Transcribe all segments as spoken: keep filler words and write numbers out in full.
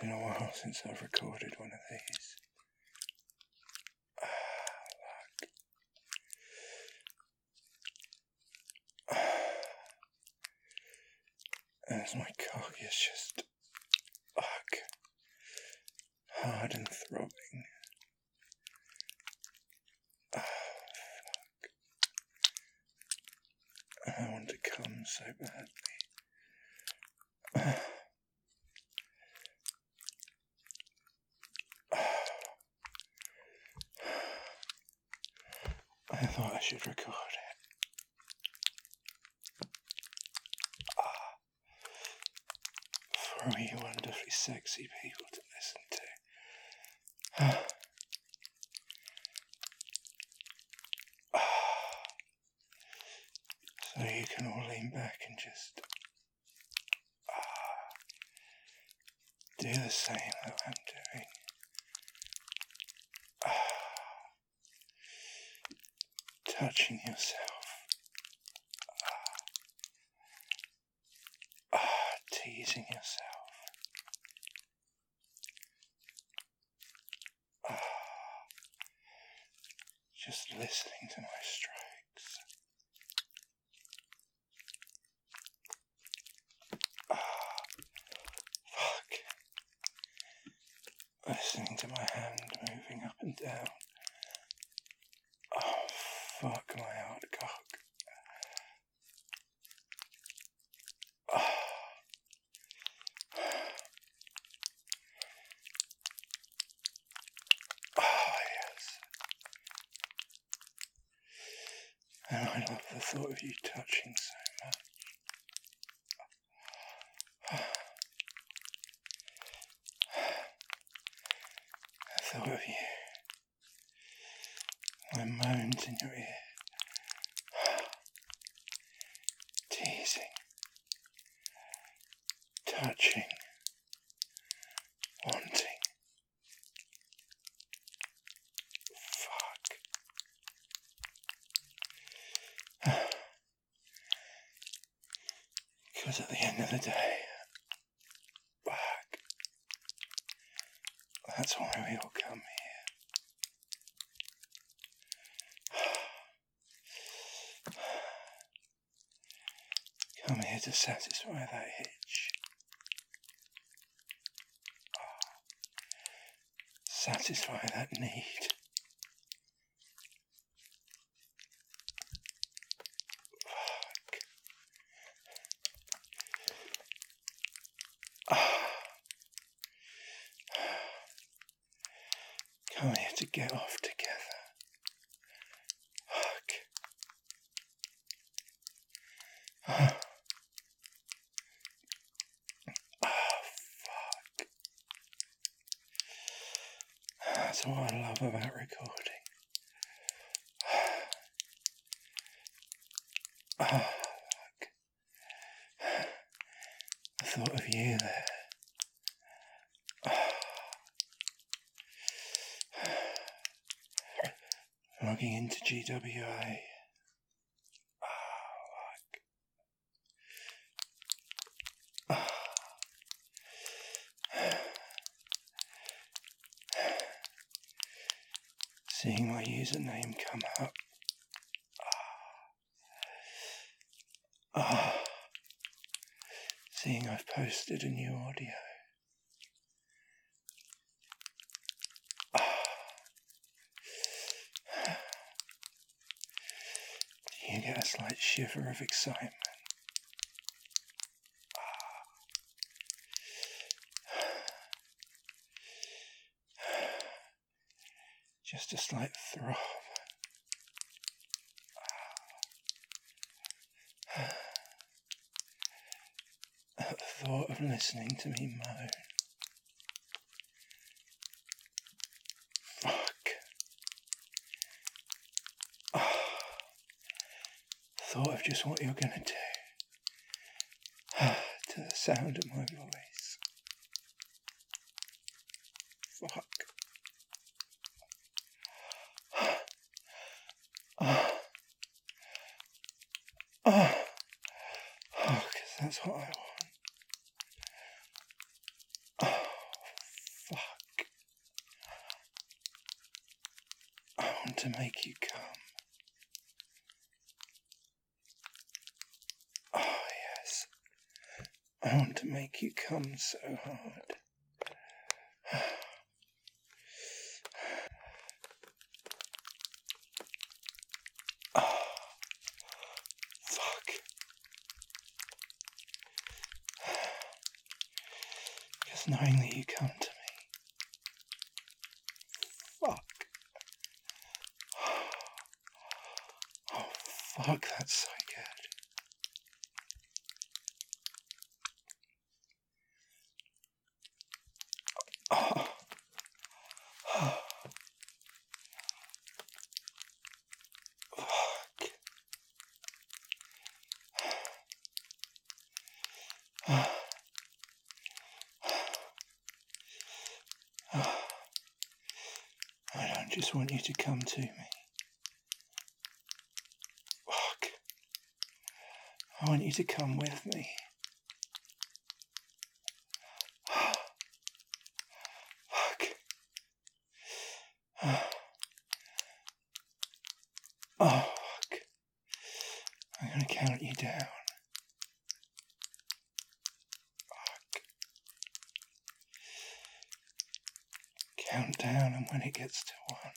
been a while since I've recorded one of these. Ah, look. As my cock is just fuck, hard and throbbing. Ah, fuck. And I want to come so badly. Ah. I thought I should record it. Ah, for you wonderfully sexy people to listen to. Ah. Ah. So you can all lean back and just ah, do the same that I'm doing. Ah. Touching yourself, ah, ah, teasing yourself, ah, just listening to my strokes, ah, fuck, listening to my hand moving up and down. Oh, fuck my hard cock. Oh. Oh, yes. And I love the thought of you touching so much. The thought of you. My moans in your ear. Teasing. Touching. Wanting. Fuck. Because at the end of the day, fuck. That's why we all come here. Come here to satisfy that itch. Satisfy that need. Fuck. Come here to get off together. Fuck. Oh, fuck. That's what I love about recording. Oh, fuck. The thought of you there. Logging into G W A. Oh, fuck. Seeing my username come up. Ah, seeing I've posted a new audio. Ah, do you get a slight shiver of excitement? Ah, just a slight throb. Ah. At the thought of listening to me moan. Fuck. Oh. Thought of just what you're gonna do. To the sound of my voice. Fuck. Oh. Oh. Oh, 'cause that's what I want. Oh, want to make you come. Oh, yes. I want to make you come so hard. Oh, fuck. Just knowing that you come to me. Fuck. Oh, fuck, that's so good. Oh. Oh. Fuck. Oh. Oh. I don't just want you to come to me. Fuck. I want you to come with me. Fuck. Oh. Oh, fuck. I'm gonna count you down. Fuck. Count down, and when it gets to one.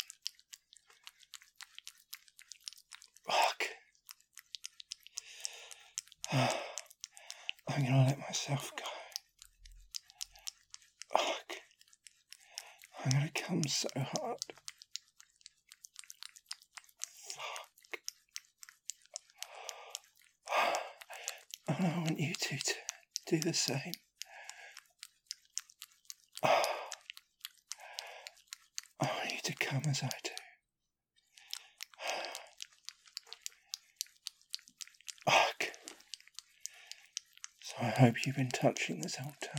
Fuck. Oh. I'm gonna let myself go. Fuck. I'm gonna come so hard. Fuck. And I want you two to do the same. Oh. I want you to come as I do. Fuck. So I hope you've been touching this whole time.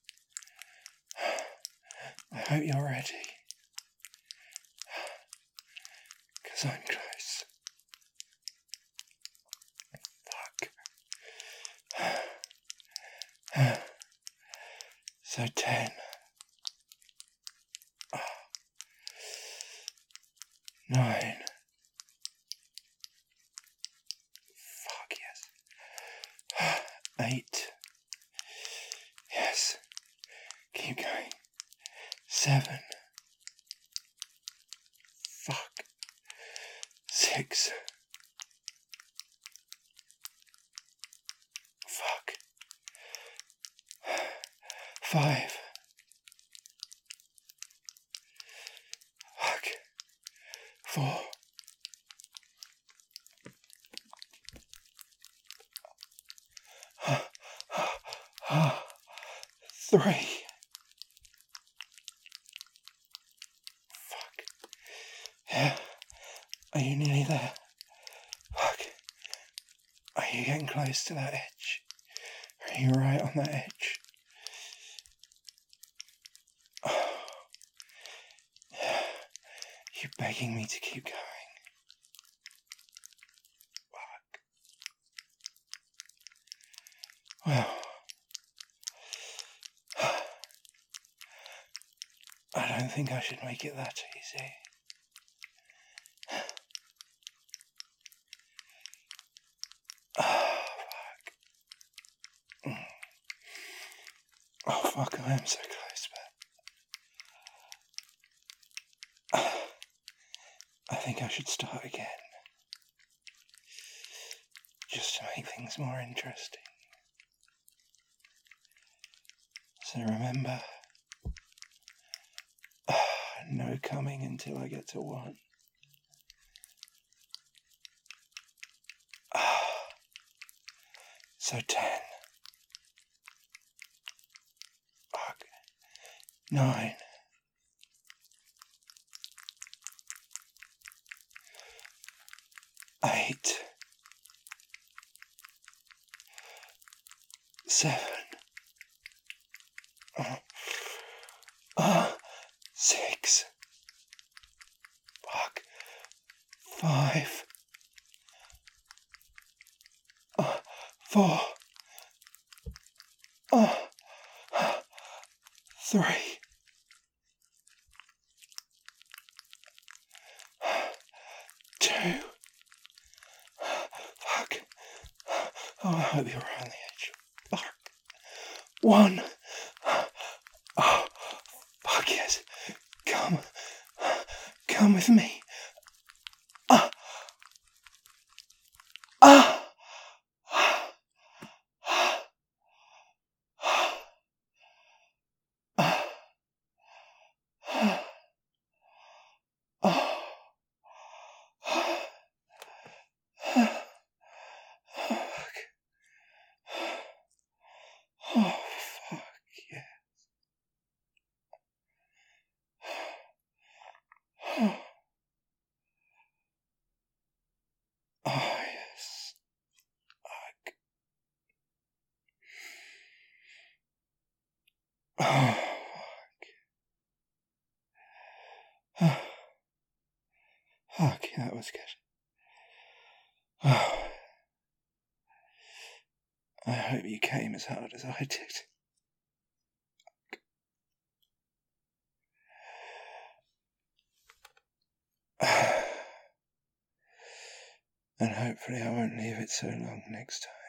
I hope you're ready. Because I'm close. Fuck. So ten. Nine. Fuck yes. Eight. Yes. Keep going. Seven. Fuck. Six. Fuck. Five. Fuck. Four. Three. Fuck. Yeah. Are you nearly there? Fuck. Are you getting close to that edge? Are you right on that edge? Oh. Yeah. You're begging me to keep going. Fuck. Well. I don't think I should make it that easy. Oh, fuck. Oh, fuck, I am so close, but I think I should start again. Just to make things more interesting. So remember, no coming until I get to one. So ten. Fuck. Nine. Eight. Seven. Uh, uh, six. Fuck. Five. Uh, four. Uh, three. Two. Fuck. Oh, I hope you're around the edge. Fuck. One. Oh, fuck yes. Come. Come with me. Ah. Ah. Oh, fuck, yeah. Oh, yes. Fuck. Oh, fuck. Fuck, that was good. Oh. I hope you came as hard as I did. And hopefully I won't leave it so long next time.